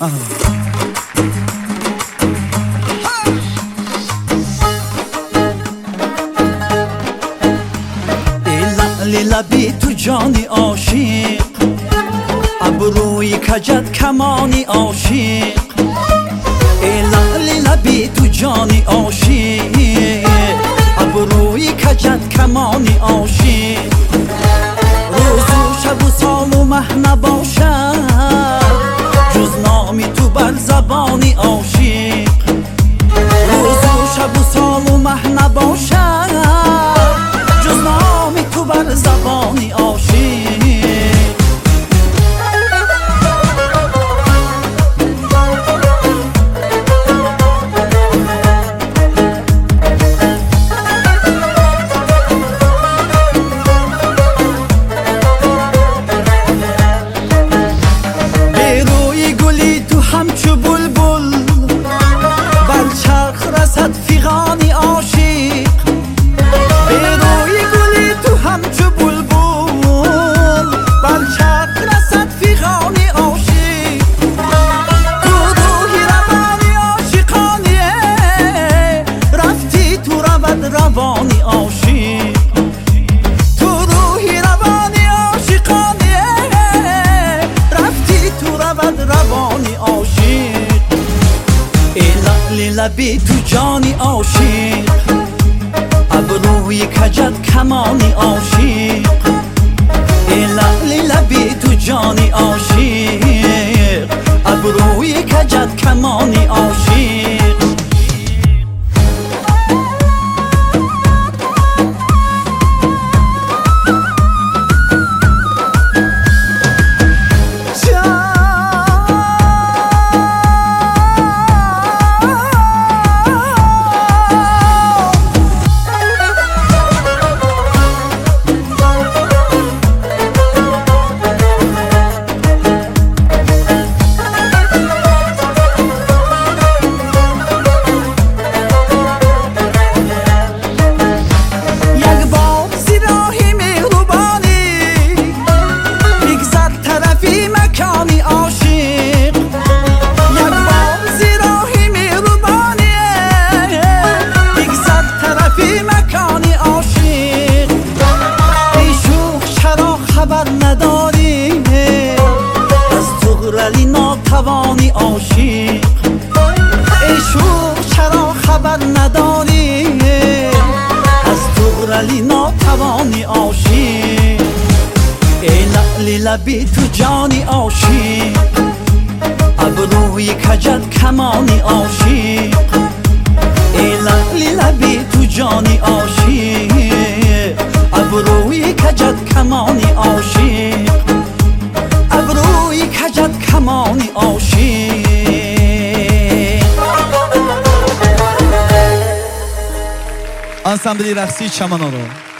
لبی تو جانی عاشق، ابروی کجت کمانی عاشق. لبی تو جانی عاشق، ابروی کجت کمانی عاشق. روز و شب و سال و مه نباشد جز نامی تو بر زبانی عاشق. روز و شب و سال و مه نباشد جز نامی تو بر زبانی عاشق. همچو بلبل بر چرخ رسد فیغانی عاشق. به روی گلی تو همچو بلبل بر چرخ رسد فیغانی عاشق. تو روحی روانی عاشقانیه رفتی تو رود روانی عاشق. تو روحی روانی عاشقانیه رفتی تو رود روانی عاشق. لبی تو جانی عاشق، ابروی کجت کمانی عاشق. لبی تو جانی عاشق، ابروی کجت کمانی عاشق. خبر نداری از تغرلی ناتوانی عاشق. ای شوخ چرا خبر نداری از تغرلی ناتوانی عاشق. ای لبی تو جانی عاشق، ابروی کجت کمانی عاشق. ای لبی تو جانی عاشق، ابروی کجت کمانی عاشق. ابروی کجت کمانی عاشق. آنسامبلی رقصی چمن آرا.